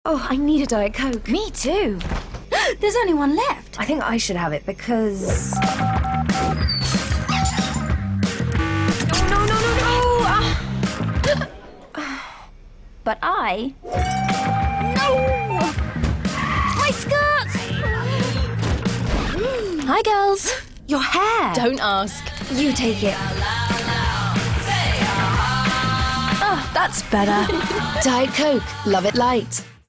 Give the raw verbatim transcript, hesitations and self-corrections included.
Oh, I need a Diet Coke. Me too. There's only one left. I think I should have it because... Oh, no, no, no, no! Ah. But I... No! My skirts! Hi, girls. Your hair! Don't ask. You take it. Oh, that's better. Diet Coke. Love it light.